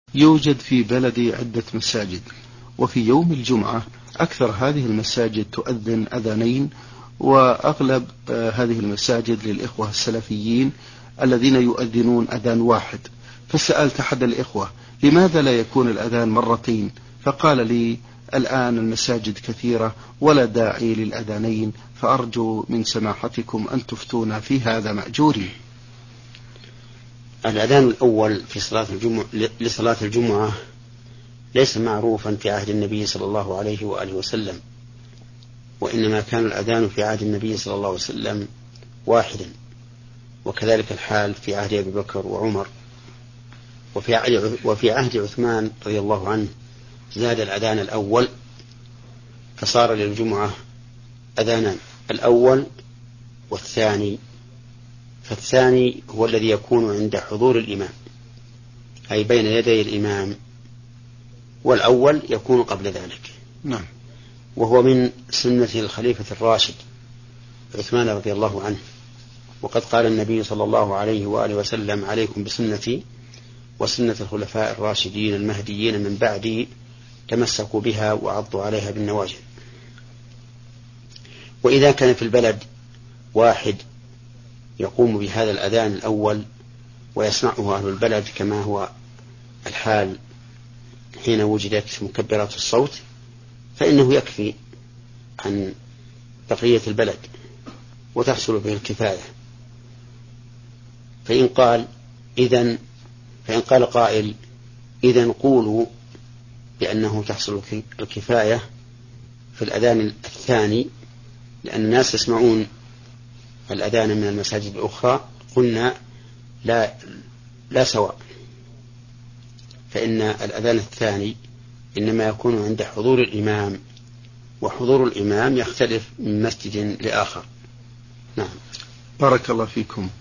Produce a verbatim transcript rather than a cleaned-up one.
يوجد في بلدي عدة مساجد، وفي يوم الجمعة أكثر هذه المساجد تؤذن أذانين، وأغلب هذه المساجد للإخوة السلفيين الذين يؤذنون أذان واحد. فسألت أحد الإخوة لماذا لا يكون الأذان مرتين، فقال لي الآن المساجد كثيرة ولا داعي للأذانين، فأرجو من سماحتكم أن تفتونا في هذا مأجورين. الأذان الأول في صلاة الجمعة لصلاة الجمعة ليس معروفا في عهد النبي صلى الله عليه وآله وسلم، وإنما كان الأذان في عهد النبي صلى الله عليه وسلم واحدا، وكذلك الحال في عهد أبي بكر وعمر. وفي عهد عثمان رضي الله عنه زاد الأذان الأول، فصار للجمعة أذانان، الأول والثاني. فالثاني هو الذي يكون عند حضور الإمام، أي بين يدي الإمام، والأول يكون قبل ذلك. نعم. وهو من سنة الخليفة الراشد عثمان رضي الله عنه، وقد قال النبي صلى الله عليه وآله وسلم: عليكم بسنتي وسنة الخلفاء الراشدين المهديين من بعدي، تمسكوا بها وعضوا عليها بالنواجذ. وإذا كان في البلد واحد يقوم بهذا الأذان الأول ويسمعه أهل البلد كما هو الحال حين وجدت مكبرات الصوت، فإنه يكفي عن بقية البلد وتحصل به الكفاية. فإن قال إذن فإن قال قائل: إذن قولوا بأنه تحصل الكفاية في الأذان الثاني، لأن الناس يسمعون الأذان من المساجد الأخرى، قلنا لا لا سواء، فإن الأذان الثاني إنما يكون عند حضور الإمام، وحضور الإمام يختلف من مسجد لآخر. نعم. بارك الله فيكم.